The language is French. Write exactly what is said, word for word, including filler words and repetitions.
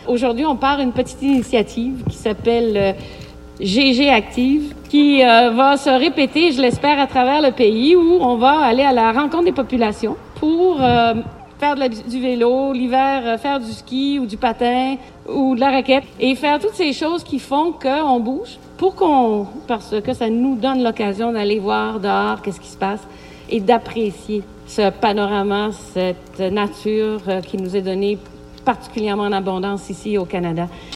Aujourd'hui, on part une petite initiative qui s'appelle euh, G G Active, qui euh, va se répéter, je l'espère, à travers le pays, où on va aller à la rencontre des populations pour euh, faire de la, du vélo, l'hiver, euh, faire du ski ou du patin ou de la raquette, et faire toutes ces choses qui font qu'on bouge, pour qu'on, parce que ça nous donne l'occasion d'aller voir dehors qu'est-ce qui se passe et d'apprécier ce panorama, cette nature qui nous est donnée particulièrement en abondance ici au Canada.